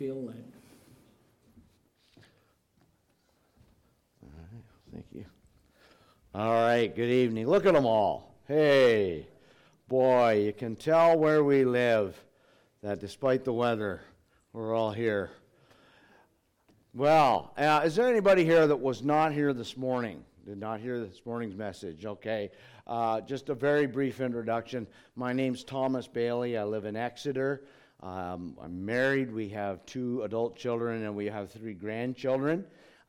Feel led. All right, thank you. All right, good evening. Look at them all. Hey, boy, you can tell where we live that despite the weather, we're all here. Well, is there anybody here that was not here this morning? Did not hear this morning's message? Okay. Just a very brief introduction. My name's Thomas Bailey. I live in Exeter. I'm married. We have 2 adult children and we have 3 grandchildren.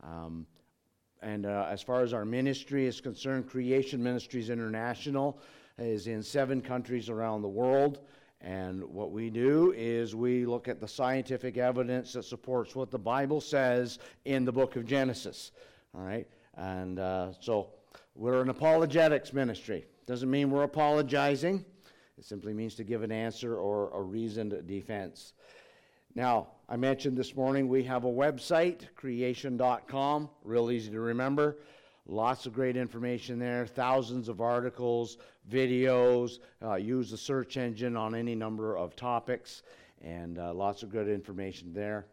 As far as our ministry is concerned, Creation Ministries International is in 7 countries around the world. And what we do is we look at the scientific evidence that supports what the Bible says in the book of Genesis. All right? And so we're an apologetics ministry. Doesn't mean we're apologizing. It simply means to give an answer or a reasoned defense. Now, I mentioned this morning we have a website, creation.com, real easy to remember. Lots of great information there, thousands of articles, videos, use the search engine on any number of topics, and lots of good information there.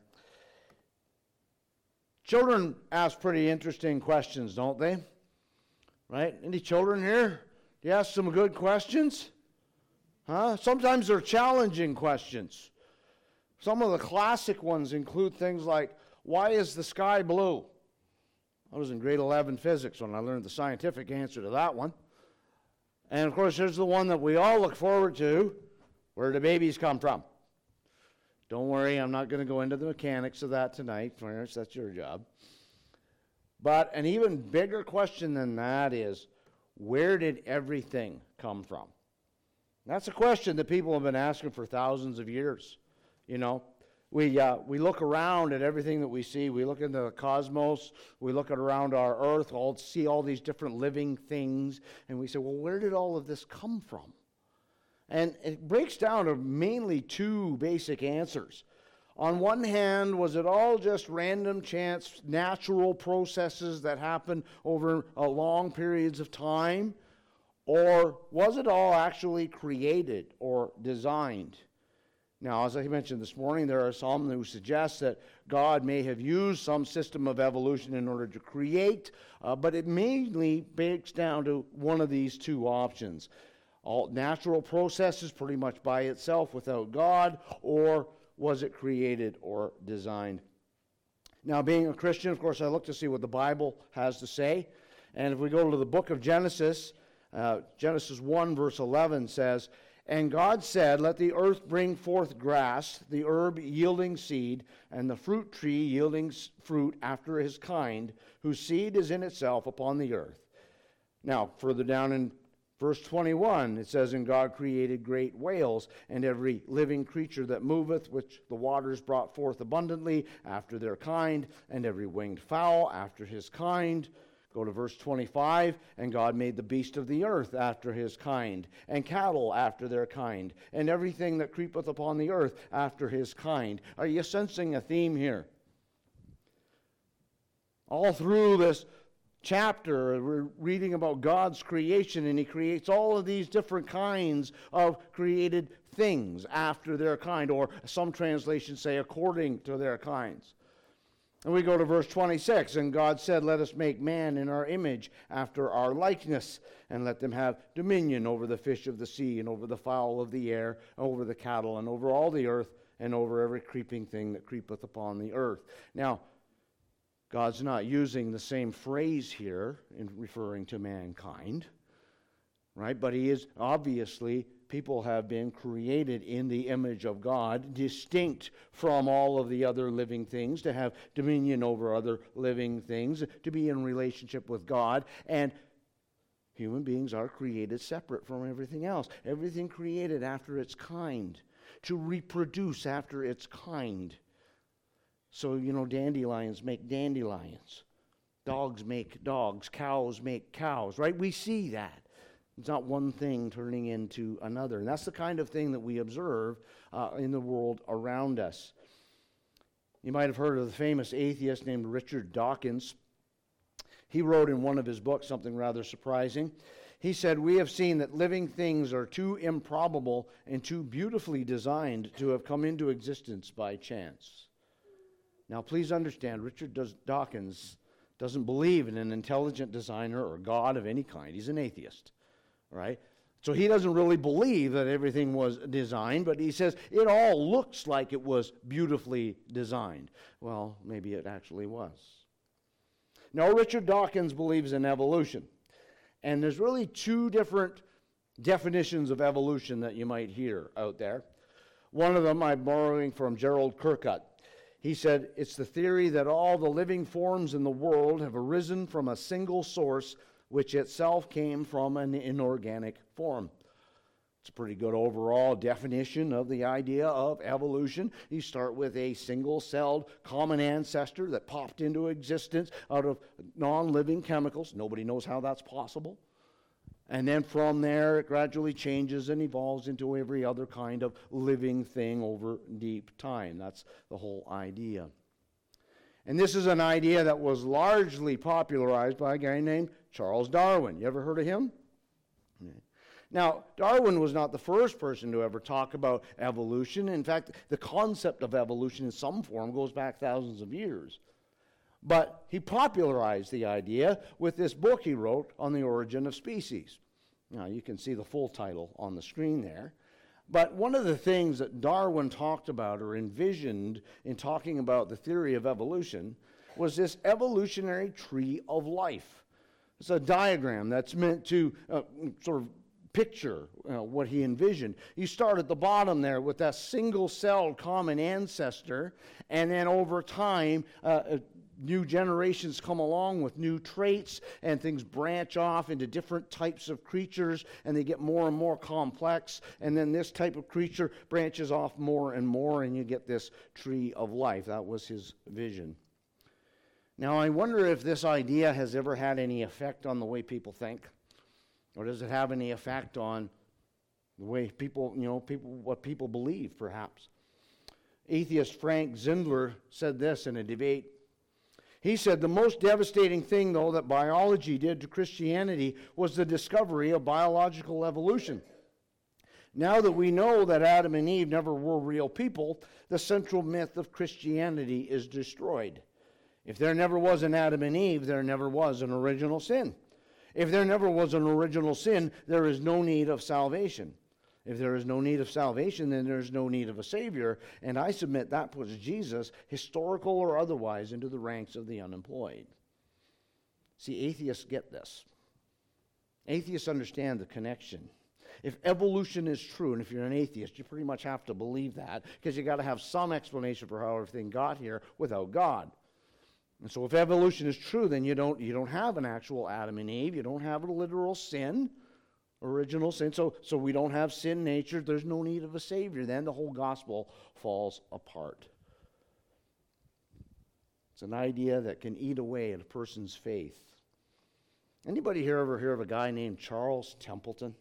Children ask pretty interesting questions, don't they? Right? Any children here? Do you ask some good questions? Huh? Sometimes they're challenging questions. Some of the classic ones include things like, why is the sky blue? I was in grade 11 physics when I learned the scientific answer to that one. And of course, there's the one that we all look forward to, where do babies come from? Don't worry, I'm not going to go into the mechanics of that tonight, Clarence, that's your job. But an even bigger question than that is, where did everything come from? That's a question that people have been asking for thousands of years. You know, we look around at everything that we see. We look into the cosmos. We look at around our earth, see all these different living things, and we say, well, where did all of this come from? And it breaks down to mainly 2 basic answers. On one hand, was it all just random chance, natural processes that happen over long periods of time? Or was it all actually created or designed? Now, as I mentioned this morning, there are some who suggest that God may have used some system of evolution in order to create, but it mainly breaks down to one of these 2 options. All natural processes pretty much by itself without God, or was it created or designed? Now, being a Christian, of course, I look to see what the Bible has to say. And if we go to the book of Genesis, Genesis 1 verse 11 says, "And God said, let the earth bring forth grass, the herb yielding seed, and the fruit tree yielding fruit after his kind, whose seed is in itself upon the earth." Now, further down in verse 21, it says, "And God created great whales, and every living creature that moveth, which the waters brought forth abundantly after their kind, and every winged fowl after his kind." Go to verse 25, "And God made the beast of the earth after his kind, and cattle after their kind, and everything that creepeth upon the earth after his kind." Are you sensing a theme here? All through this chapter, we're reading about God's creation, and he creates all of these different kinds of created things after their kind, or some translations say according to their kinds. And we go to verse 26, "And God said, let us make man in our image, after our likeness, and let them have dominion over the fish of the sea, and over the fowl of the air, over the cattle, and over all the earth, and over every creeping thing that creepeth upon the earth." Now, God's not using the same phrase here in referring to mankind, right? But he is obviously, people have been created in the image of God, distinct from all of the other living things, to have dominion over other living things, to be in relationship with God. And human beings are created separate from everything else. Everything created after its kind, to reproduce after its kind. So, dandelions make dandelions. Dogs make dogs. Cows make cows, right? We see that. It's not one thing turning into another. And that's the kind of thing that we observe in the world around us. You might have heard of the famous atheist named Richard Dawkins. He wrote in one of his books something rather surprising. He said, "We have seen that living things are too improbable and too beautifully designed to have come into existence by chance." Now, please understand, Richard Dawkins doesn't believe in an intelligent designer or God of any kind. He's an atheist, right? So he doesn't really believe that everything was designed, but he says it all looks like it was beautifully designed. Well, maybe it actually was. No, Richard Dawkins believes in evolution. And there's really two different definitions of evolution that you might hear out there. One of them I'm borrowing from Gerald Kirkut. He said, it's the theory that all the living forms in the world have arisen from a single source, which itself came from an inorganic form. It's a pretty good overall definition of the idea of evolution. You start with a single-celled common ancestor that popped into existence out of non-living chemicals. Nobody knows how that's possible. And then from there, it gradually changes and evolves into every other kind of living thing over deep time. That's the whole idea. And this is an idea that was largely popularized by a guy named Charles Darwin. You ever heard of him? Now, Darwin was not the first person to ever talk about evolution. In fact, the concept of evolution in some form goes back thousands of years. But he popularized the idea with this book he wrote on the origin of species. Now, you can see the full title on the screen there. But one of the things that Darwin talked about or envisioned in talking about the theory of evolution was this evolutionary tree of life. It's a diagram that's meant to sort of picture what he envisioned. You start at the bottom there with that single-celled common ancestor, and then over time, new generations come along with new traits, and things branch off into different types of creatures, and they get more and more complex, and then this type of creature branches off more and more, and you get this tree of life. That was his vision. Now, I wonder if this idea has ever had any effect on the way people think, or does it have any effect on the way people, what people believe, perhaps? Atheist Frank Zindler said this in a debate. He said, the most devastating thing, though, that biology did to Christianity was the discovery of biological evolution. Now that we know that Adam and Eve never were real people, the central myth of Christianity is destroyed. If there never was an Adam and Eve, there never was an original sin. If there never was an original sin, there is no need of salvation. If there is no need of salvation, then there is no need of a Savior. And I submit that puts Jesus, historical or otherwise, into the ranks of the unemployed. See, atheists get this. Atheists understand the connection. If evolution is true, and if you're an atheist, you pretty much have to believe that, because you've got to have some explanation for how everything got here without God. And so if evolution is true, then you don't have an actual Adam and Eve. You don't have a literal sin, original sin. So we don't have sin nature. There's no need of a Savior. Then the whole gospel falls apart. It's an idea that can eat away at a person's faith. Anybody here ever hear of a guy named Charles Templeton?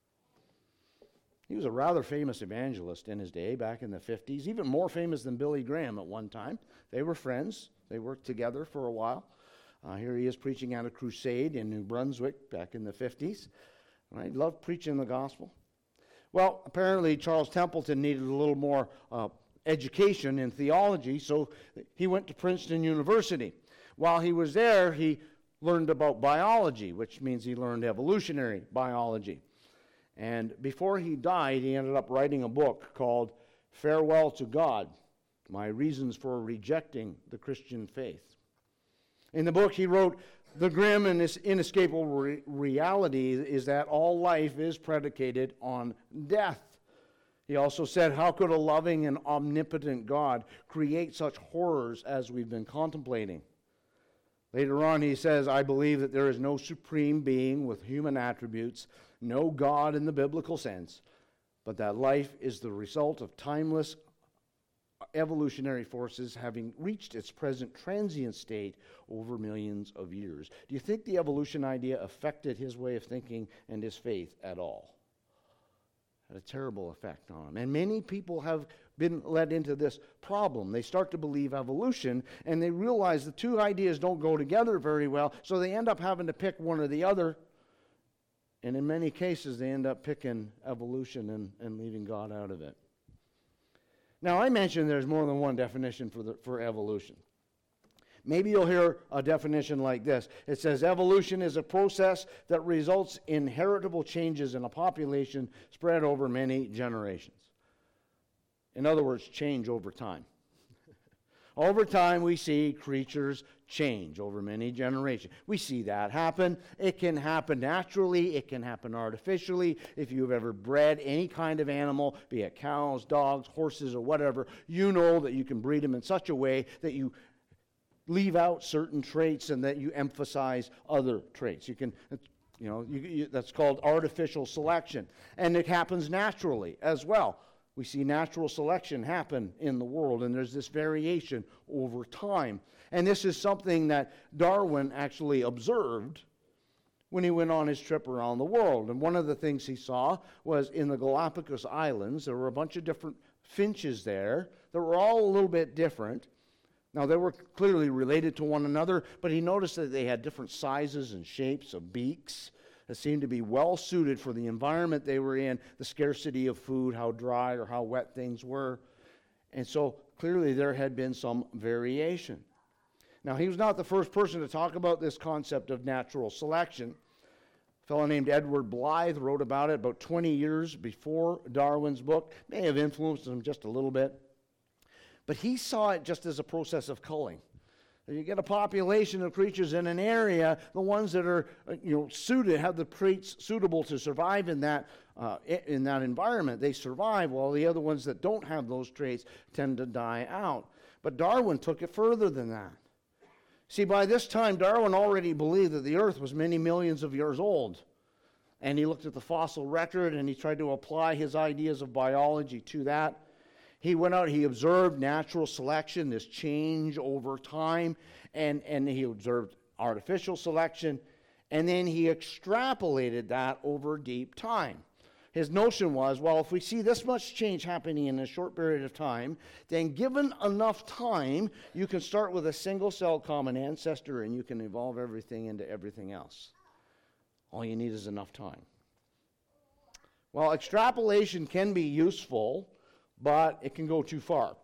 He was a rather famous evangelist in his day, back in the 50s, even more famous than Billy Graham at one time. They were friends. They worked together for a while. Here he is preaching at a crusade in New Brunswick back in the 50s. He loved preaching the gospel. Well, apparently Charles Templeton needed a little more education in theology, so he went to Princeton University. While he was there, he learned about biology, which means he learned evolutionary biology. And before he died, he ended up writing a book called Farewell to God, My Reasons for Rejecting the Christian Faith. In the book, he wrote, the grim and inescapable reality is that all life is predicated on death. He also said, how could a loving and omnipotent God create such horrors as we've been contemplating? Later on, he says, I believe that there is no supreme being with human attributes, no God in the biblical sense, but that life is the result of timeless evolutionary forces having reached its present transient state over millions of years. Do you think the evolution idea affected his way of thinking and his faith at all? Had a terrible effect on him. And many people have been led into this problem. They start to believe evolution, and they realize the two ideas don't go together very well, so they end up having to pick one or the other. And in many cases, they end up picking evolution and leaving God out of it. Now, I mentioned there's more than one definition for evolution. Maybe you'll hear a definition like this. It says, evolution is a process that results in heritable changes in a population spread over many generations. In other words, change over time. Over time, we see creatures change over many generations. We see that happen. It can happen naturally. It can happen artificially. If you've ever bred any kind of animal, be it cows, dogs, horses, or whatever, you know that you can breed them in such a way that you leave out certain traits and that you emphasize other traits. You can, that's called artificial selection. And it happens naturally as well. We see natural selection happen in the world, and there's this variation over time. And this is something that Darwin actually observed when he went on his trip around the world. And one of the things he saw was in the Galapagos Islands, there were a bunch of different finches there that were all a little bit different. Now, they were clearly related to one another, but he noticed that they had different sizes and shapes of beaks that seemed to be well suited for the environment they were in, the scarcity of food, how dry or how wet things were. And so clearly there had been some variation. Now, he was not the first person to talk about this concept of natural selection. A fellow named Edward Blythe wrote about it about 20 years before Darwin's book. May have influenced him just a little bit. But he saw it just as a process of culling. You get a population of creatures in an area, the ones that are suited, have the traits suitable to survive in that environment, they survive, while the other ones that don't have those traits tend to die out. But Darwin took it further than that. See, by this time, Darwin already believed that the earth was many millions of years old. And he looked at the fossil record and he tried to apply his ideas of biology to that. He went out, he observed natural selection, this change over time, and he observed artificial selection, and then he extrapolated that over deep time. His notion was, well, if we see this much change happening in a short period of time, then given enough time, you can start with a single-celled common ancestor and you can evolve everything into everything else. All you need is enough time. Well, extrapolation can be useful, but it can go too far.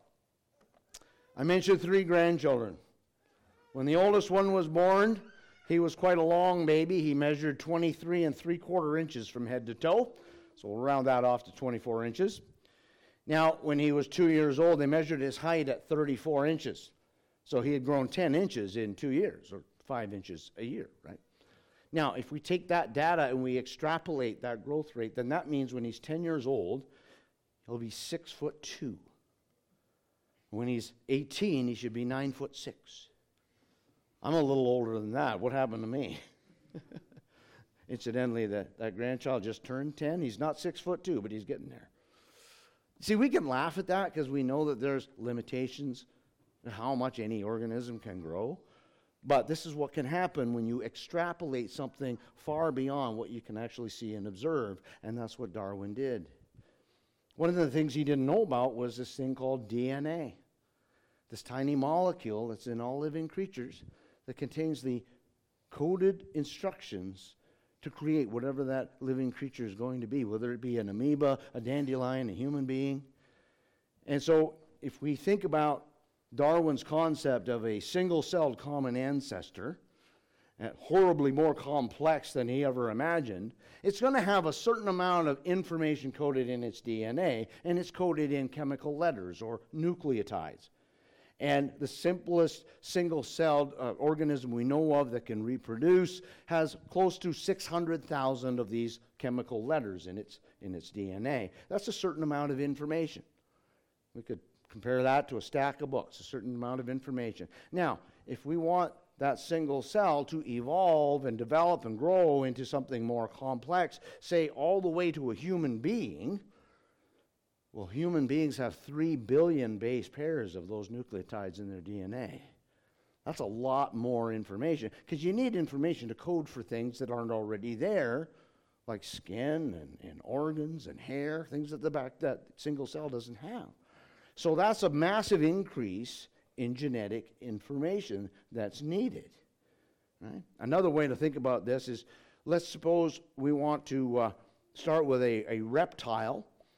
I mentioned 3 grandchildren. When the oldest one was born, he was quite a long baby. He measured 23 3/4 inches from head to toe. So we'll round that off to 24 inches. Now, when he was 2 years old, they measured his height at 34 inches. So he had grown 10 inches in 2 years, or 5 inches a year, right? Now, if we take that data and we extrapolate that growth rate, then that means when he's 10 years old, he'll be 6'2". When he's 18, he should be 9'6". I'm a little older than that. What happened to me? Incidentally, that grandchild just turned 10. He's not 6'2", but he's getting there. See, we can laugh at that because we know that there's limitations in how much any organism can grow. But this is what can happen when you extrapolate something far beyond what you can actually see and observe, and that's what Darwin did. One of the things he didn't know about was this thing called DNA, this tiny molecule that's in all living creatures that contains the coded instructions to create whatever that living creature is going to be, whether it be an amoeba, a dandelion, a human being. And so if we think about Darwin's concept of a single-celled common ancestor, horribly more complex than he ever imagined, it's going to have a certain amount of information coded in its DNA, and it's coded in chemical letters or nucleotides. And the simplest single-celled organism we know of that can reproduce has close to 600,000 of these chemical letters in its DNA. That's a certain amount of information. We could compare that to a stack of books, a certain amount of information. Now, if we want that single cell to evolve and develop and grow into something more complex, say all the way to a human being, well, human beings have 3 billion base pairs of those nucleotides in their DNA. That's a lot more information, because you need information to code for things that aren't already there, like skin and organs and hair, things at the back that single cell doesn't have. So that's a massive increase in genetic information that's needed. Right? Another way to think about this is, let's suppose we want to start with a reptile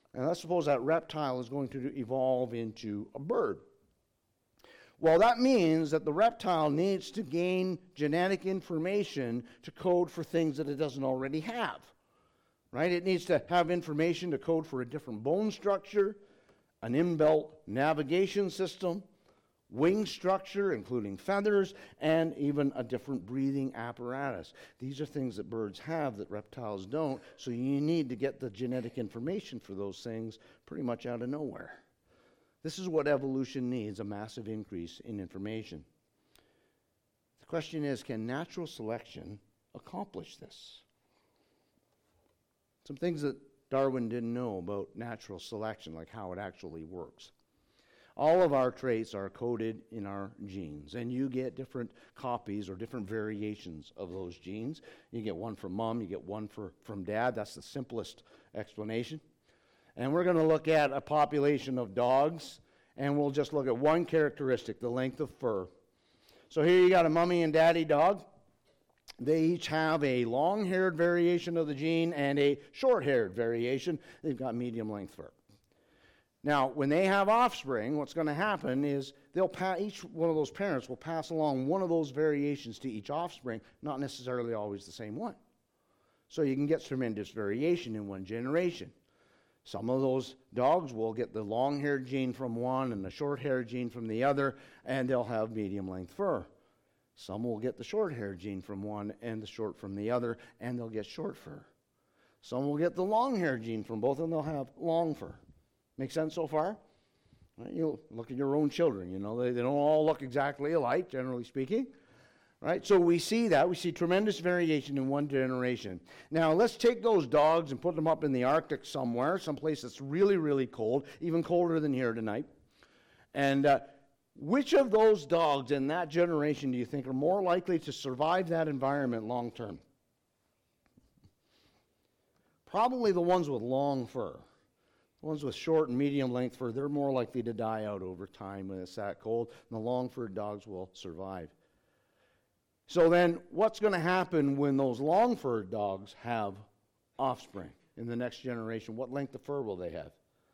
And let's suppose that reptile is going to evolve into a bird. Well, that means that the reptile needs to gain genetic information to code for things that it doesn't already have, right? It needs to have information to code for a different bone structure, an inbuilt navigation system, wing structure, including feathers, and even a different breathing apparatus. These are things that birds have that reptiles don't, so you need to get the genetic information for those things pretty much out of nowhere. This is what evolution needs, a massive increase in information. The question is, can natural selection accomplish this? Some things that Darwin didn't know about natural selection, like how it actually works. All of our traits are coded in our genes, and you get different copies or different variations of those genes. You get one from mom, you get one from dad. That's the simplest explanation. And we're going to look at a population of dogs, and we'll just look at one characteristic, the length of fur. So here you got a mommy and daddy dog. They each have a long-haired variation of the gene and a short-haired variation. They've got medium-length fur. Now, when they have offspring, what's going to happen is each one of those parents will pass along one of those variations to each offspring, not necessarily always the same one. So you can get tremendous variation in one generation. Some of those dogs will get the long-haired gene from one and the short-haired gene from the other, and they'll have medium-length fur. Some will get the short-haired gene from one and the short from the other, and they'll get short fur. Some will get the long-haired gene from both, and they'll have long fur. Make sense so far? Right, you look at your own children. You know, they don't all look exactly alike, generally speaking. Right? So we see that. We see tremendous variation in one generation. Now, let's take those dogs and put them up in the Arctic somewhere, someplace that's really, really cold, even colder than here tonight. And which of those dogs in that generation do you think are more likely to survive that environment long term? Probably the ones with long fur. The ones with short and medium length fur, they're more likely to die out over time when it's that cold, and the long-furred dogs will survive. So then, what's going to happen when those long-furred dogs have offspring in the next generation? What length of fur will they have?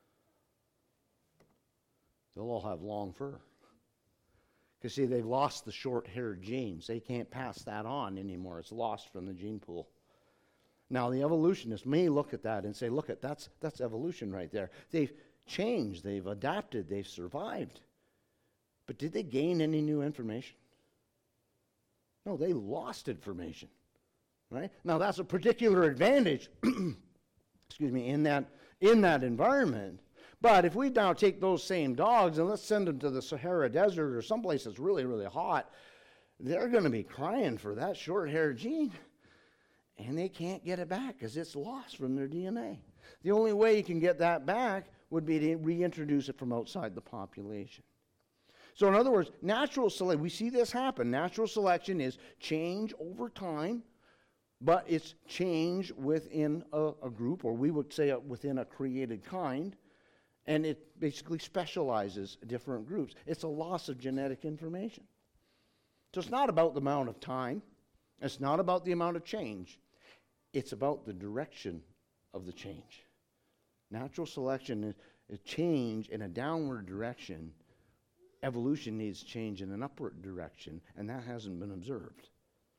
They'll all have long fur. Because, see, they've lost the short-haired genes. They can't pass that on anymore. It's lost from the gene pool. Now, the evolutionists may look at that and say, look, that's evolution right there. They've changed, they've adapted, they've survived. But did they gain any new information? No, they lost information, right? Now, that's a particular advantage, excuse me, in that environment. But if we now take those same dogs and let's send them to the Sahara Desert or someplace that's really, really hot, they're going to be crying for that short-haired gene. And they can't get it back because it's lost from their DNA. The only way you can get that back would be to reintroduce it from outside the population. So in other words, natural selection, we see this happen. Natural selection is change over time, but it's change within a group, or we would say within a created kind, and it basically specializes different groups. It's a loss of genetic information. So it's not about the amount of time. It's not about the amount of change. It's about the direction of the change. Natural selection is change in a downward direction. Evolution needs change in an upward direction, and that hasn't been observed.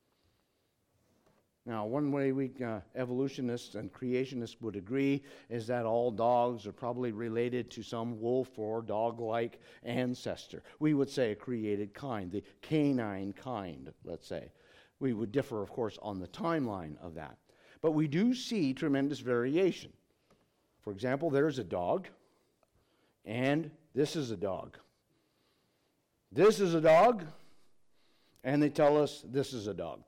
Now, one way evolutionists and creationists would agree is that all dogs are probably related to some wolf or dog-like ancestor. We would say a created kind, the canine kind, let's say. We would differ, of course, on the timeline of that. But we do see tremendous variation. For example, there's a dog, and this is a dog. This is a dog, and they tell us this is a dog.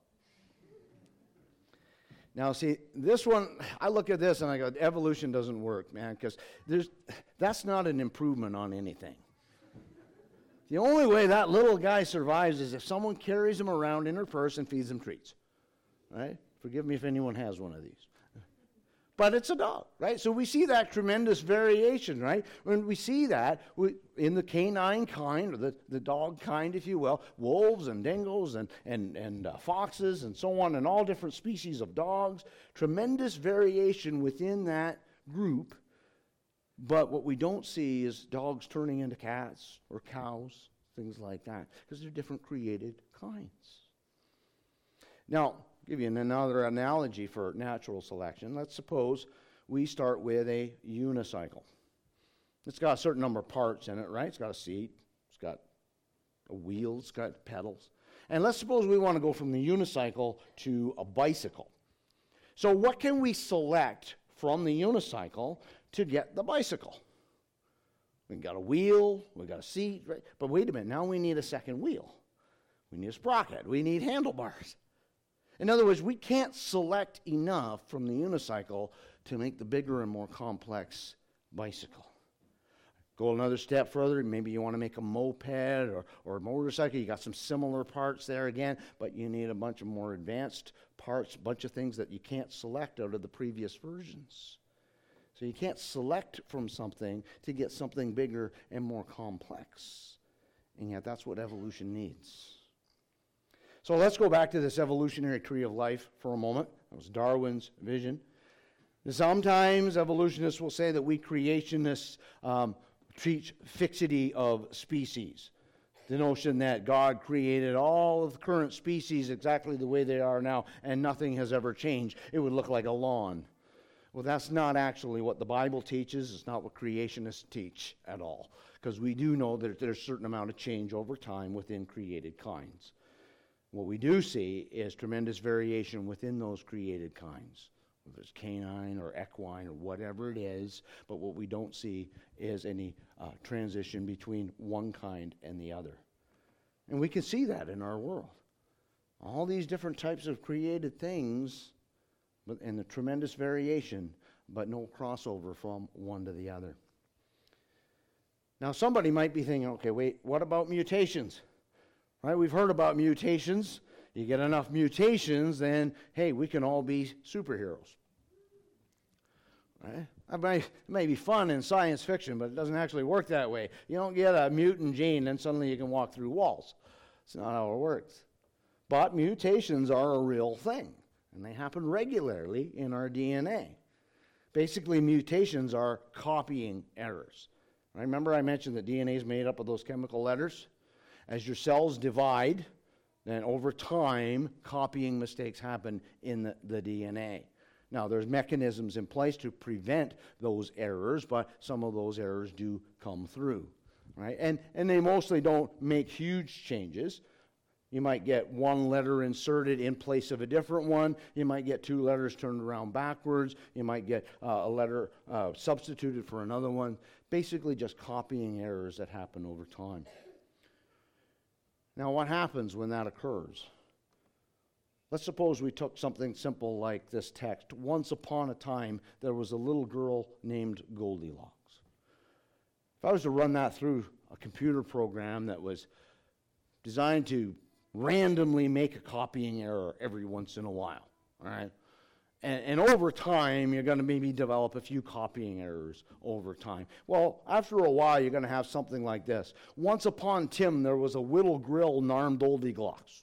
Now, see, this one, I look at this and I go, evolution doesn't work, man, because that's not an improvement on anything. The only way that little guy survives is if someone carries him around in her purse and feeds him treats, right? Forgive me if anyone has one of these. But it's a dog, right? So we see that tremendous variation, right? When we see that in the canine kind, or the dog kind, if you will, wolves and dingoes and foxes and so on, and all different species of dogs, tremendous variation within that group But what we don't see is dogs turning into cats or cows, things like that, because they're different created kinds. Now, I'll give you another analogy for natural selection. Let's suppose we start with a unicycle. It's got a certain number of parts in it, right? It's got a seat, it's got a wheel, it's got pedals. And let's suppose we want to go from the unicycle to a bicycle. So what can we select from the unicycle to get the bicycle? We've got a wheel, we've got a seat, right? But wait a minute, now we need a second wheel. We need a sprocket, we need handlebars. In other words, we can't select enough from the unicycle to make the bigger and more complex bicycle. Go another step further, maybe you want to make a moped or a motorcycle. You got some similar parts there again, but you need a bunch of more advanced parts, a bunch of things that you can't select out of the previous versions. So you can't select from something to get something bigger and more complex. And yet that's what evolution needs. So let's go back to this evolutionary tree of life for a moment. That was Darwin's vision. Sometimes evolutionists will say that we creationists teach fixity of species. The notion that God created all of the current species exactly the way they are now and nothing has ever changed. It would look like a lawn. Well, that's not actually what the Bible teaches. It's not what creationists teach at all. Because we do know that there's a certain amount of change over time within created kinds. What we do see is tremendous variation within those created kinds. Whether it's canine or equine or whatever it is, but what we don't see is any transition between one kind and the other. And we can see that in our world. All these different types of created things, and the tremendous variation, but no crossover from one to the other. Now somebody might be thinking, okay, wait, what about mutations? Right? We've heard about mutations. You get enough mutations, then, hey, we can all be superheroes. Right? It may be fun in science fiction, but it doesn't actually work that way. You don't get a mutant gene and suddenly you can walk through walls. It's not how it works. But mutations are a real thing, and they happen regularly in our DNA. Basically, mutations are copying errors. Right? Remember I mentioned that DNA is made up of those chemical letters? As your cells divide, then over time, copying mistakes happen in the DNA. Now, there's mechanisms in place to prevent those errors, but some of those errors do come through, right? And they mostly don't make huge changes. You might get one letter inserted in place of a different one. You might get two letters turned around backwards. You might get a letter substituted for another one. Basically just copying errors that happen over time. Now, what happens when that occurs? Let's suppose we took something simple like this text. Once upon a time, there was a little girl named Goldilocks. If I was to run that through a computer program that was designed to randomly make a copying error every once in a while, all right? And over time, you're going to maybe develop a few copying errors over time. Well, after a while, you're going to have something like this. Once upon Tim, there was a little girl named Goldilocks.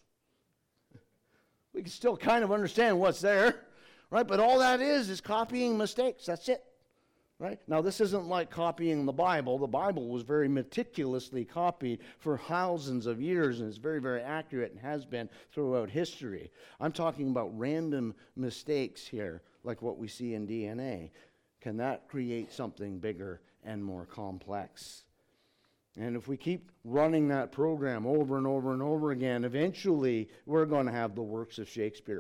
We can still kind of understand what's there, right? But all that is copying mistakes. That's it, right? Now, this isn't like copying the Bible. The Bible was very meticulously copied for thousands of years, and it's very, very accurate and has been throughout history. I'm talking about random mistakes here, like what we see in DNA. Can that create something bigger and more complex? And if we keep running that program over and over and over again, eventually we're going to have the works of Shakespeare.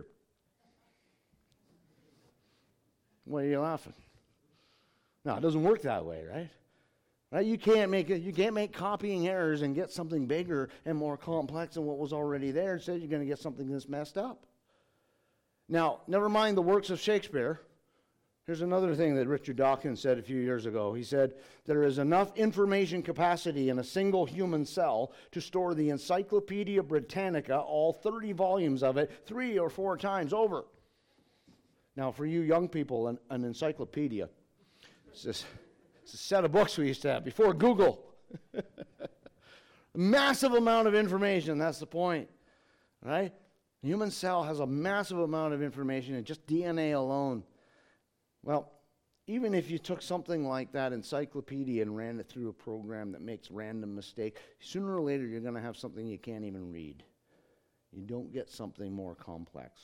Why are you laughing? No, it doesn't work that way, right? Right? You can't make copying errors and get something bigger and more complex than what was already there. Instead, you're going to get something that's messed up. Now, never mind the works of Shakespeare. Here's another thing that Richard Dawkins said a few years ago. He said, there is enough information capacity in a single human cell to store the Encyclopedia Britannica, all 30 volumes of it, 3 or 4 times over. Now, for you young people, an encyclopedia, it's a set of books we used to have before Google. A massive amount of information, that's the point, right? The human cell has a massive amount of information in just DNA alone. Well, even if you took something like that encyclopedia and ran it through a program that makes random mistakes, sooner or later you're going to have something you can't even read. You don't get something more complex.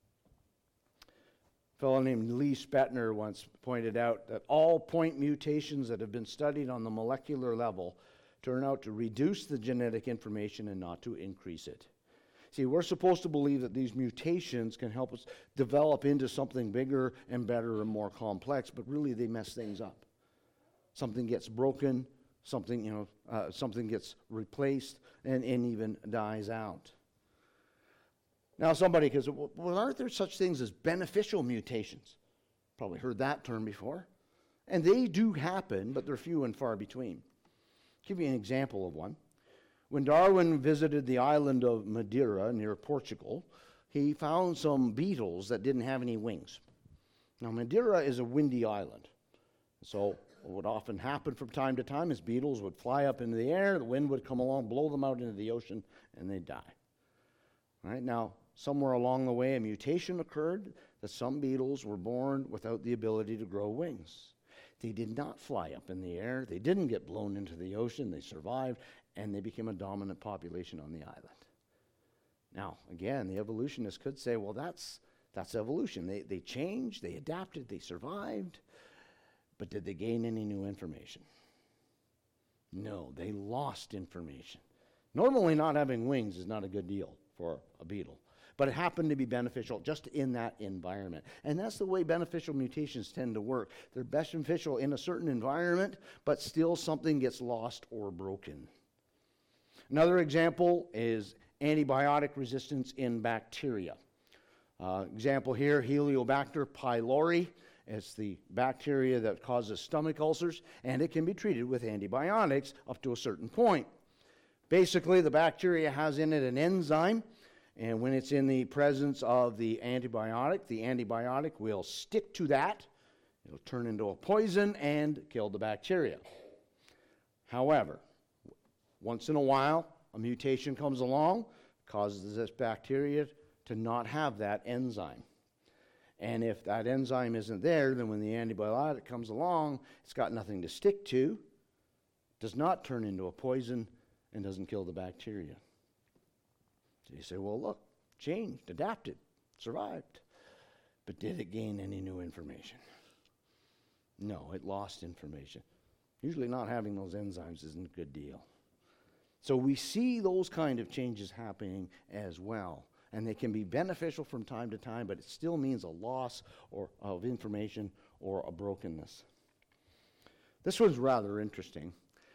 A fellow named Lee Spetner once pointed out that all point mutations that have been studied on the molecular level turn out to reduce the genetic information and not to increase it. See, we're supposed to believe that these mutations can help us develop into something bigger and better and more complex, but really they mess things up. Something gets broken, something gets replaced, and even dies out. Now somebody goes, well, aren't there such things as beneficial mutations? Probably heard that term before. And they do happen, but they're few and far between. I'll give you an example of one. When Darwin visited the island of Madeira near Portugal, he found some beetles that didn't have any wings. Now, Madeira is a windy island. So what would often happen from time to time is beetles would fly up into the air, the wind would come along, blow them out into the ocean, and they'd die. Right? Now, somewhere along the way, a mutation occurred that some beetles were born without the ability to grow wings. They did not fly up in the air. They didn't get blown into the ocean. They survived, and they became a dominant population on the island. Now, again, the evolutionists could say, well, that's evolution. They changed, they adapted, they survived, but did they gain any new information? No, they lost information. Normally, not having wings is not a good deal for a beetle, but it happened to be beneficial just in that environment. And that's the way beneficial mutations tend to work. They're beneficial in a certain environment, but still something gets lost or broken. Another example is antibiotic resistance in bacteria. Example here, Heliobacter pylori. It's the bacteria that causes stomach ulcers, and it can be treated with antibiotics up to a certain point. Basically, the bacteria has in it an enzyme, and when it's in the presence of the antibiotic will stick to that. It'll turn into a poison and kill the bacteria. However, once in a while, a mutation comes along, causes this bacteria to not have that enzyme. And if that enzyme isn't there, then when the antibiotic comes along, it's got nothing to stick to, does not turn into a poison, and doesn't kill the bacteria. So you say, well, look, changed, adapted, survived. But did it gain any new information? No, it lost information. Usually not having those enzymes isn't a good deal. So we see those kind of changes happening as well. And they can be beneficial from time to time, but it still means a loss of information or a brokenness. This one's rather interesting.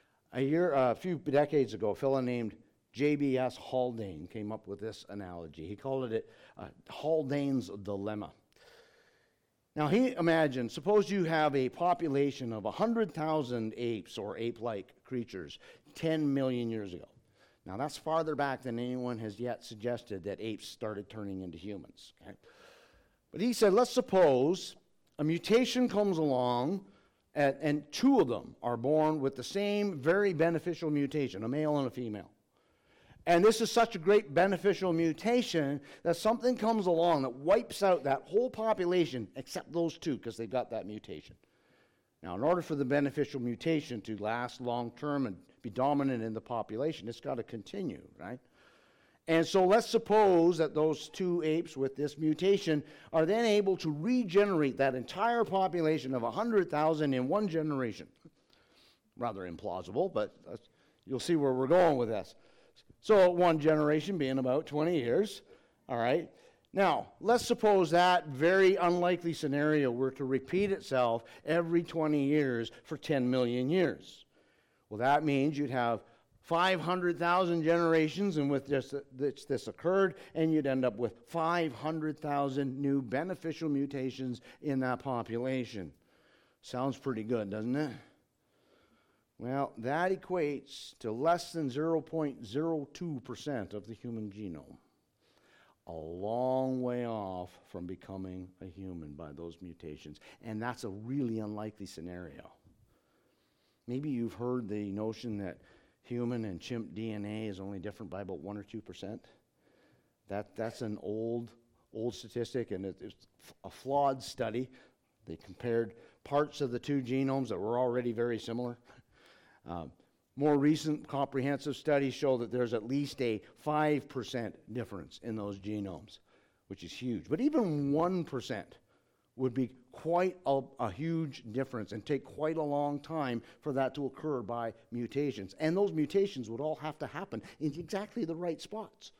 A few decades ago, a fellow named J.B.S. Haldane came up with this analogy. He called it Haldane's dilemma. Now, he imagined, suppose you have a population of 100,000 apes or ape-like creatures 10 million years ago. Now, that's farther back than anyone has yet suggested that apes started turning into humans. Okay? But he said, let's suppose a mutation comes along and two of them are born with the same very beneficial mutation, a male and a female. And this is such a great beneficial mutation that something comes along that wipes out that whole population except those two because they've got that mutation. Now, in order for the beneficial mutation to last long term and be dominant in the population, it's got to continue, right? And so let's suppose that those two apes with this mutation are then able to regenerate that entire population of 100,000 in one generation. Rather implausible, but you'll see where we're going with this. So one generation being about 20 years, all right? Now, let's suppose that very unlikely scenario were to repeat itself every 20 years for 10 million years. Well, that means you'd have 500,000 generations in which this occurred, and you'd end up with 500,000 new beneficial mutations in that population. Sounds pretty good, doesn't it? Well, that equates to less than 0.02% of the human genome. A long way off from becoming a human by those mutations. And that's a really unlikely scenario. Maybe you've heard the notion that human and chimp DNA is only different by about 1 or 2%. That's an old statistic, and it's a flawed study. They compared parts of the two genomes that were already very similar. More recent comprehensive studies show that there's at least a 5% difference in those genomes, which is huge. But even 1% would be quite a huge difference and take quite a long time for that to occur by mutations. And those mutations would all have to happen in exactly the right spots.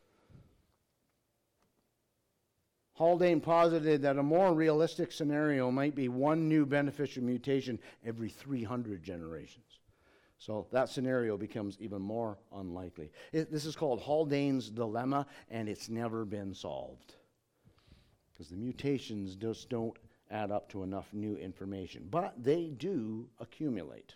Haldane posited that a more realistic scenario might be one new beneficial mutation every 300 generations. So that scenario becomes even more unlikely. This is called Haldane's dilemma, and it's never been solved. Because the mutations just don't add up to enough new information. But they do accumulate.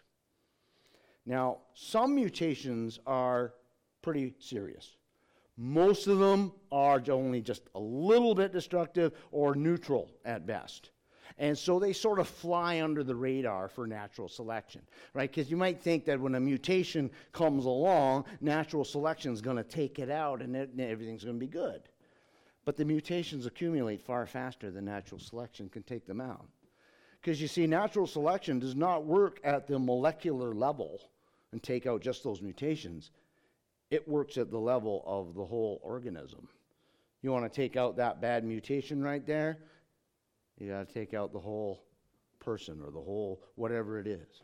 Now, some mutations are pretty serious. Most of them are only just a little bit destructive or neutral at best. And so they sort of fly under the radar for natural selection, right? Because you might think that when a mutation comes along, natural selection is going to take it out and everything's going to be good. But the mutations accumulate far faster than natural selection can take them out. Because you see, natural selection does not work at the molecular level and take out just those mutations. It works at the level of the whole organism. You want to take out that bad mutation right there? You got to take out the whole person or the whole whatever it is.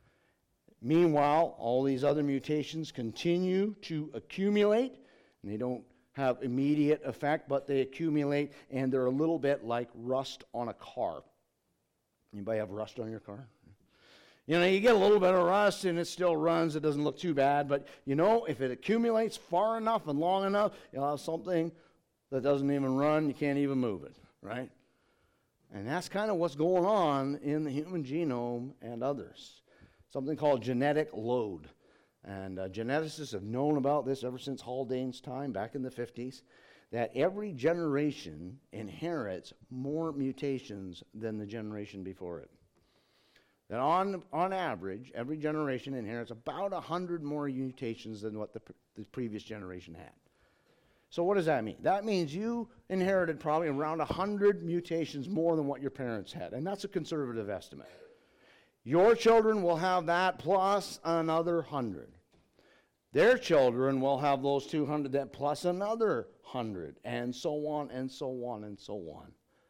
Meanwhile, all these other mutations continue to accumulate, and they don't have immediate effect, but they accumulate, and they're a little bit like rust on a car. Anybody have rust on your car? You know, you get a little bit of rust and it still runs. It doesn't look too bad, but you know, if it accumulates far enough and long enough, you'll have something that doesn't even run. You can't even move it, right? And that's kind of what's going on in the human genome and others. Something called genetic load. And geneticists have known about this ever since Haldane's time, back in the 50s, that every generation inherits more mutations than the generation before it. That on average, every generation inherits about 100 more mutations than what the previous generation had. So what does that mean? That means you inherited probably around 100 mutations more than what your parents had, and that's a conservative estimate. Your children will have that plus another 100. Their children will have those 200 that plus another 100, and so on and so on and so on.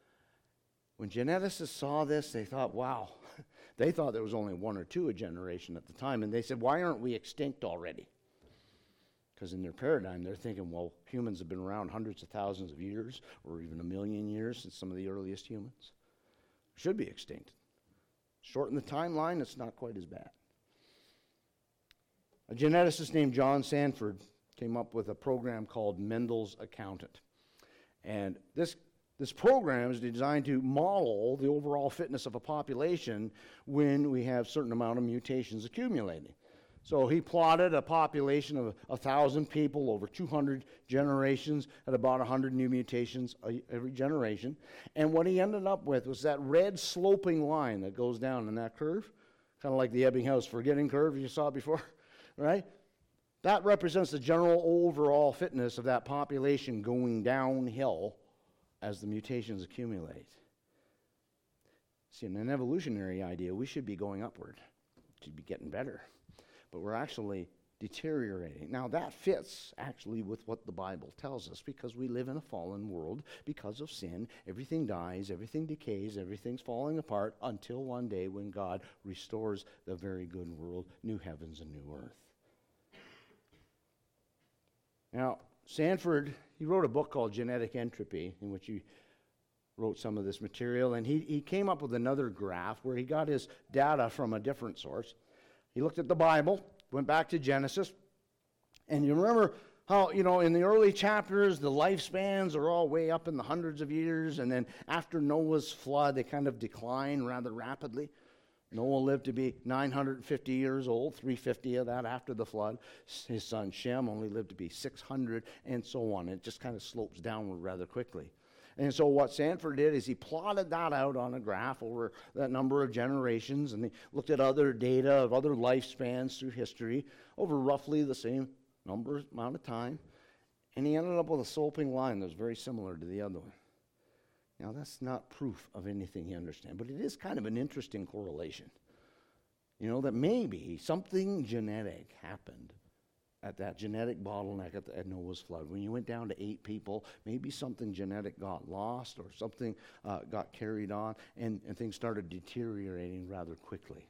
When geneticists saw this, they thought, wow. They thought there was only one or two a generation at the time, and they said, why aren't we extinct already? Because in their paradigm, they're thinking, well, humans have been around hundreds of thousands of years, or even 1 million years since some of the earliest humans. Should be extinct. Shorten the timeline, it's not quite as bad. A geneticist named John Sanford came up with a program called Mendel's Accountant. And this program is designed to model the overall fitness of a population when we have a certain amount of mutations accumulating. So he plotted a population of 1,000 people over 200 generations at about 100 new mutations every generation. And what he ended up with was that red sloping line that goes down in that curve, kind of like the Ebbinghaus forgetting curve you saw before, right? That represents the general overall fitness of that population going downhill as the mutations accumulate. See, in an evolutionary idea, we should be going upward, to be getting better. But we're actually deteriorating. Now, that fits actually with what the Bible tells us, because we live in a fallen world because of sin. Everything dies, everything decays, everything's falling apart until one day when God restores the very good world, new heavens and new earth. Now, Sanford, he wrote a book called Genetic Entropy, in which he wrote some of this material, and he came up with another graph where he got his data from a different source. He looked at the Bible, went back to Genesis, and you remember how, in the early chapters, the lifespans are all way up in the hundreds of years, and then after Noah's flood, they kind of decline rather rapidly. Noah lived to be 950 years old, 350 of that after the flood. His son Shem only lived to be 600, and so on. It just kind of slopes downward rather quickly. And so what Sanford did is he plotted that out on a graph over that number of generations, and he looked at other data of other lifespans through history over roughly the same amount of time, and he ended up with a sloping line that was very similar to the other one. Now, that's not proof of anything you understand, but it is kind of an interesting correlation. You know, that maybe something genetic happened at that genetic bottleneck at Noah's flood. When you went down to 8 people, maybe something genetic got lost or something got carried on, and things started deteriorating rather quickly.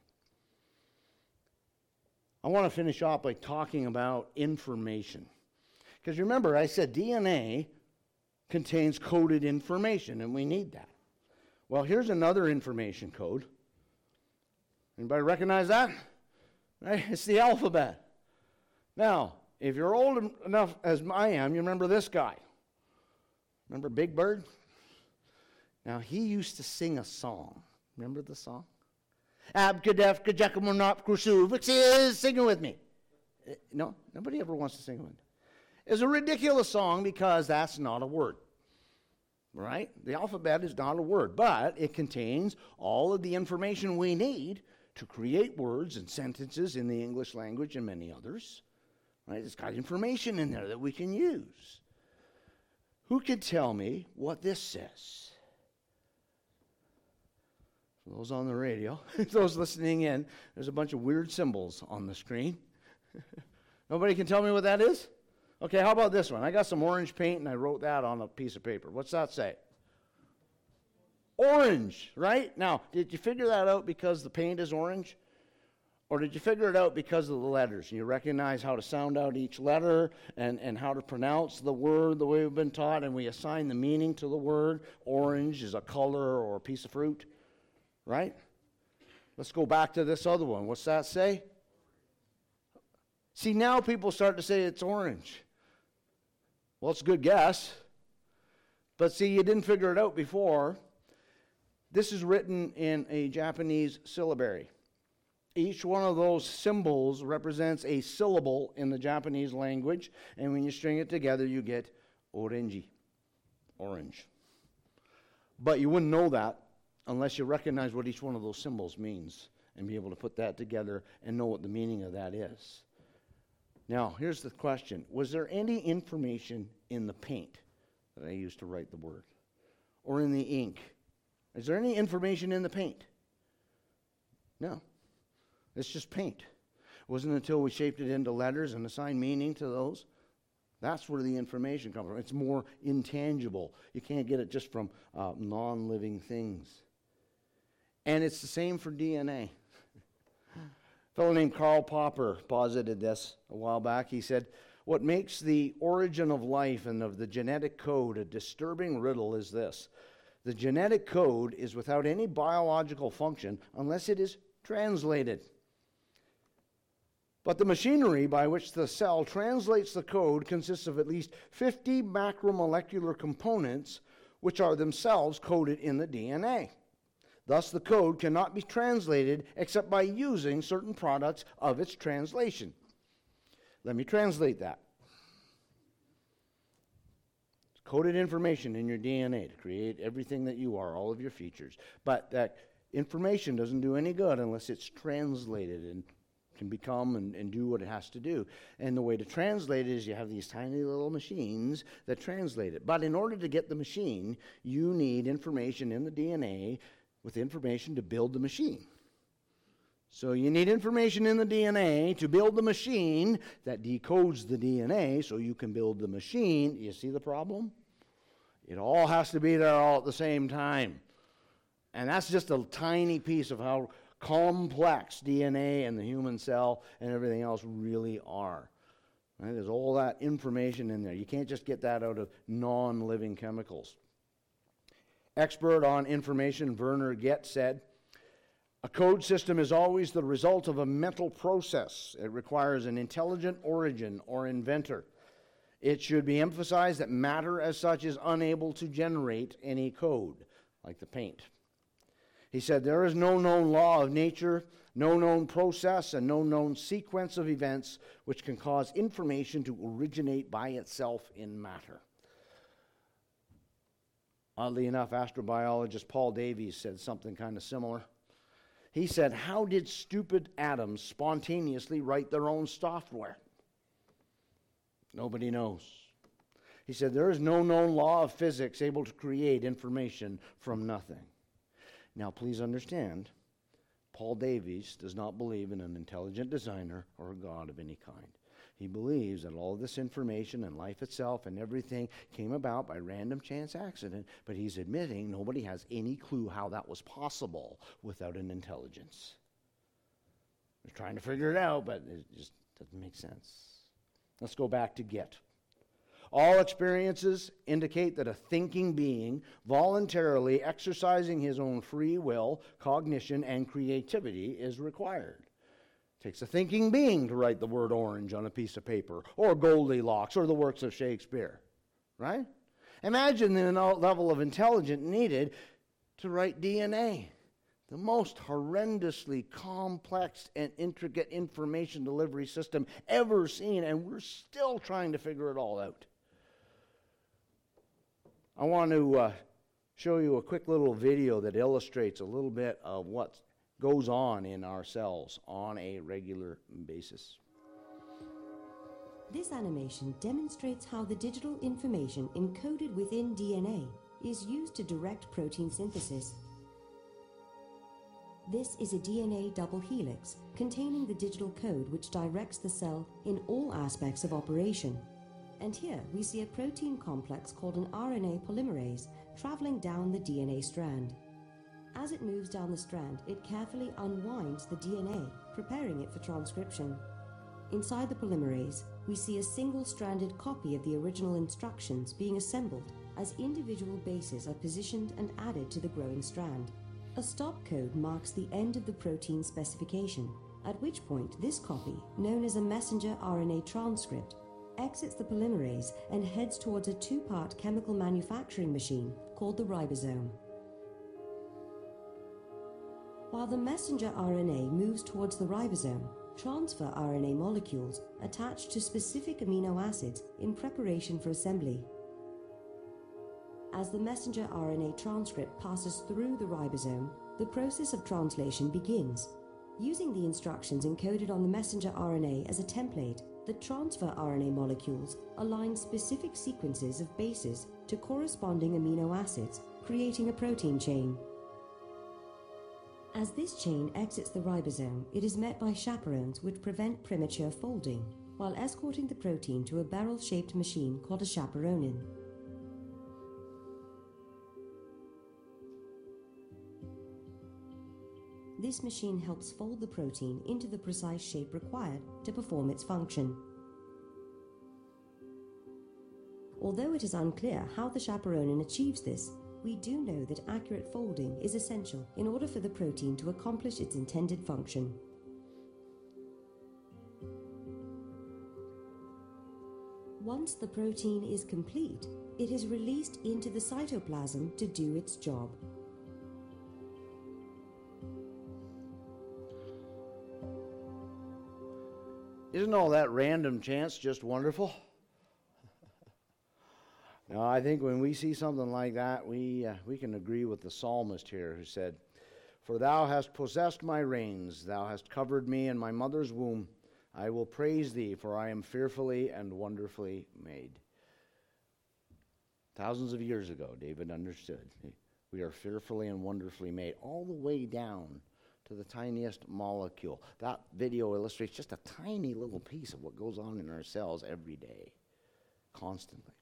I want to finish off by talking about information. Because remember, I said DNA contains coded information, and we need that. Well, here's another information code. Anybody recognize that? Right? It's the alphabet. Now, if you're old enough as I am, you remember this guy. Remember Big Bird? Now, he used to sing a song. Remember the song? Abkadef, Kajakamornop, Krusu, sing it with me. No, nobody ever wants to sing it with me. It's a ridiculous song because that's not a word. Right? The alphabet is not a word, but it contains all of the information we need to create words and sentences in the English language and many others. Right? It's got information in there that we can use. Who can tell me what this says? For those on the radio, those listening in, there's a bunch of weird symbols on the screen. Nobody can tell me what that is? Okay, how about this one? I got some orange paint and I wrote that on a piece of paper. What's that say? Orange, right? Now, did you figure that out because the paint is orange? Or did you figure it out because of the letters? And you recognize how to sound out each letter and how to pronounce the word the way we've been taught, and we assign the meaning to the word. Orange is a color or a piece of fruit, right? Let's go back to this other one. What's that say? See, now people start to say it's orange. Well, it's a good guess. But see, you didn't figure it out before. This is written in a Japanese syllabary. Each one of those symbols represents a syllable in the Japanese language, and when you string it together, you get orange. Orange. But you wouldn't know that unless you recognize what each one of those symbols means and be able to put that together and know what the meaning of that is. Now, here's the question. Was there any information in the paint that I used to write the word? Or in the ink? Is there any information in the paint? No. It's just paint. It wasn't until we shaped it into letters and assigned meaning to those. That's where the information comes from. It's more intangible. You can't get it just from non-living things. And it's the same for DNA. A fellow named Karl Popper posited this a while back. He said, what makes the origin of life and of the genetic code a disturbing riddle is this. The genetic code is without any biological function unless it is translated. But the machinery by which the cell translates the code consists of at least 50 macromolecular components which are themselves coded in the DNA. Thus, the code cannot be translated except by using certain products of its translation. Let me translate that. It's coded information in your DNA to create everything that you are, all of your features. But that information doesn't do any good unless it's translated and can become and do what it has to do. And the way to translate it is you have these tiny little machines that translate it. But in order to get the machine, you need information in the DNA with information to build the machine. So you need information in the DNA to build the machine that decodes the DNA so you can build the machine. You see the problem? It all has to be there all at the same time. And that's just a tiny piece of how complex DNA and the human cell and everything else really are. Right? There's all that information in there. You can't just get that out of non-living chemicals. Expert on information Werner Getz said, a code system is always the result of a mental process. It requires an intelligent origin or inventor. It should be emphasized that matter as such is unable to generate any code, like the paint. He said, there is no known law of nature, no known process, and no known sequence of events which can cause information to originate by itself in matter. Oddly enough, astrobiologist Paul Davies said something kind of similar. He said, how did stupid atoms spontaneously write their own software? Nobody knows. He said, there is no known law of physics able to create information from nothing. Now, please understand, Paul Davies does not believe in an intelligent designer or a God of any kind. He believes that all of this information and life itself and everything came about by random chance accident, but he's admitting nobody has any clue how that was possible without an intelligence. They're trying to figure it out, but it just doesn't make sense. Let's go back to get. All experiences indicate that a thinking being voluntarily exercising his own free will, cognition, and creativity is required. It takes a thinking being to write the word orange on a piece of paper, or Goldilocks, or the works of Shakespeare, right? Imagine the level of intelligence needed to write DNA, the most horrendously complex and intricate information delivery system ever seen, and we're still trying to figure it all out. I want to show you a quick little video that illustrates a little bit of what goes on in our cells on a regular basis. This animation demonstrates how the digital information encoded within DNA is used to direct protein synthesis. This is a DNA double helix containing the digital code which directs the cell in all aspects of operation. And here we see a protein complex called an RNA polymerase traveling down the DNA strand. As it moves down the strand, it carefully unwinds the DNA, preparing it for transcription. Inside the polymerase, we see a single-stranded copy of the original instructions being assembled as individual bases are positioned and added to the growing strand. A stop code marks the end of the protein specification, at which point this copy, known as a messenger RNA transcript, exits the polymerase and heads towards a two-part chemical manufacturing machine called the ribosome. While the messenger RNA moves towards the ribosome, transfer RNA molecules attach to specific amino acids in preparation for assembly. As the messenger RNA transcript passes through the ribosome, the process of translation begins. Using the instructions encoded on the messenger RNA as a template, the transfer RNA molecules align specific sequences of bases to corresponding amino acids, creating a protein chain. As this chain exits the ribosome, it is met by chaperones which prevent premature folding, while escorting the protein to a barrel-shaped machine called a chaperonin. This machine helps fold the protein into the precise shape required to perform its function. Although it is unclear how the chaperonin achieves this, we do know that accurate folding is essential in order for the protein to accomplish its intended function. Once the protein is complete, it is released into the cytoplasm to do its job. Isn't all that random chance just wonderful? No, I think when we see something like that, we can agree with the psalmist here who said, "For thou hast possessed my reins, thou hast covered me in my mother's womb. I will praise thee, for I am fearfully and wonderfully made." Thousands of years ago, David understood. We are fearfully and wonderfully made, all the way down to the tiniest molecule. That video illustrates just a tiny little piece of what goes on in our cells every day, constantly.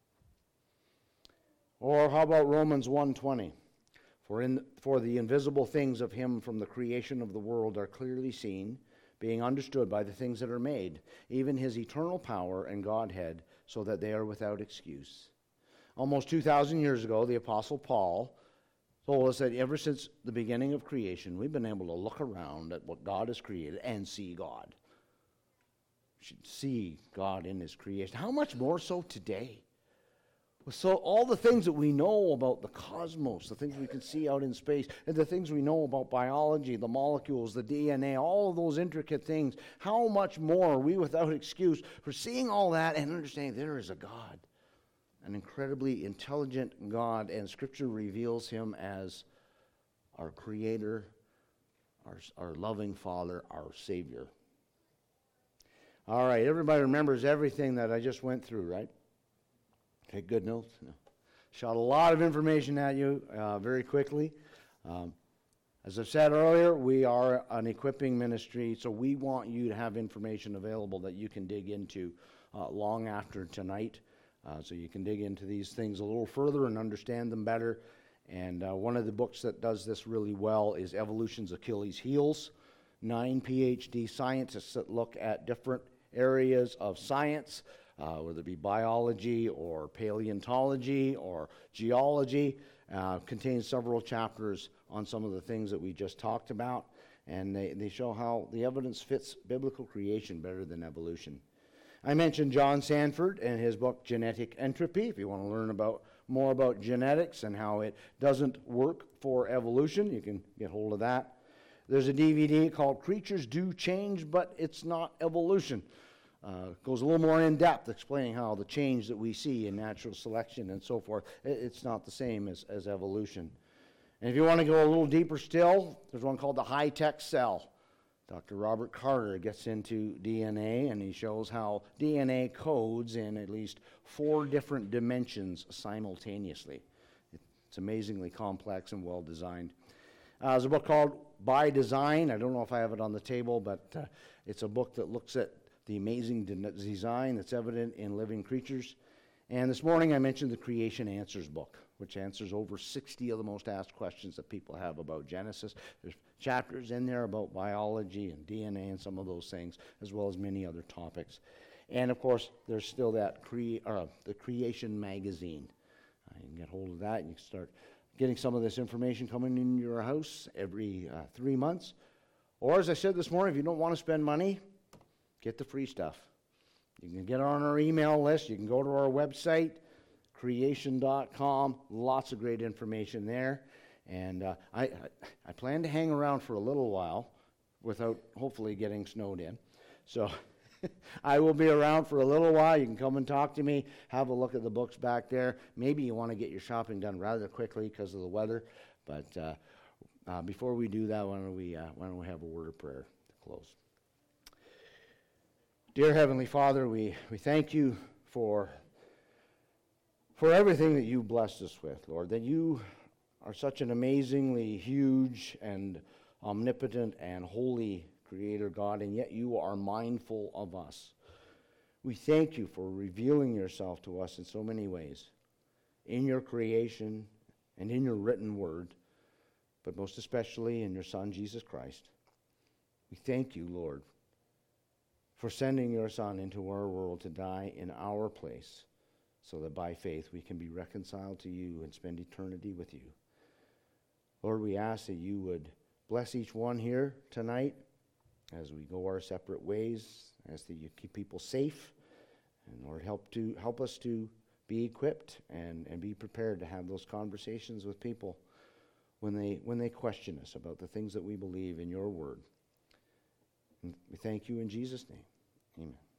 Or how about Romans 1:20? For the invisible things of him from the creation of the world are clearly seen, being understood by the things that are made, even his eternal power and Godhead, so that they are without excuse. Almost 2,000 years ago, the Apostle Paul told us that ever since the beginning of creation, we've been able to look around at what God has created and see God. We should see God in his creation. How much more so today? So all the things that we know about the cosmos, the things we can see out in space, and the things we know about biology, the molecules, the DNA, all of those intricate things, how much more are we without excuse for seeing all that and understanding there is a God, an incredibly intelligent God, and Scripture reveals him as our Creator, our loving Father, our Savior. All right, everybody remembers everything that I just went through, right? Take good notes. No. Shot a lot of information at you very quickly. As I said earlier, we are an equipping ministry, so we want you to have information available that you can dig into long after tonight. So you can dig into these things a little further and understand them better. And one of the books that does this really well is Evolution's Achilles Heels. 9 PhD scientists that look at different areas of science, whether it be biology or paleontology or geology. Contains several chapters on some of the things that we just talked about. And they show how the evidence fits biblical creation better than evolution. I mentioned John Sanford and his book, Genetic Entropy, if you want to learn more about genetics and how it doesn't work for evolution. You can get hold of that. There's a DVD called Creatures Do Change, but It's Not Evolution. Goes a little more in depth, explaining how the change that we see in natural selection and so forth, it's not the same as evolution. And if you want to go a little deeper still, there's one called The High-Tech Cell. Dr. Robert Carter gets into DNA, and he shows how DNA codes in at least 4 different dimensions simultaneously. It's amazingly complex and well designed. There's a book called By Design. I don't know if I have it on the table, but it's a book that looks at the amazing design that's evident in living creatures. And this morning I mentioned the Creation Answers book, which answers over 60 of the most asked questions that people have about Genesis. There's chapters in there about biology and DNA and some of those things, as well as many other topics. And of course, there's still that the Creation magazine. You can get hold of that, and you can start getting some of this information coming in your house every 3 months. Or as I said this morning, if you don't want to spend money, get the free stuff. You can get on our email list. You can go to our website, creation.com. Lots of great information there. And I plan to hang around for a little while without hopefully getting snowed in. So I will be around for a little while. You can come and talk to me, have a look at the books back there. Maybe you want to get your shopping done rather quickly because of the weather. But before we do that, why don't we have a word of prayer to close. Dear Heavenly Father, we thank you for everything that you blessed us with, Lord, that you are such an amazingly huge and omnipotent and holy Creator God, and yet you are mindful of us. We thank you for revealing yourself to us in so many ways, in your creation and in your written word, but most especially in your Son, Jesus Christ. We thank you, Lord, for sending your Son into our world to die in our place so that by faith we can be reconciled to you and spend eternity with you. Lord, we ask that you would bless each one here tonight as we go our separate ways. I ask that you keep people safe, and Lord, help us to be equipped and be prepared to have those conversations with people when they question us about the things that we believe in your word. And we thank you in Jesus' name. Amen.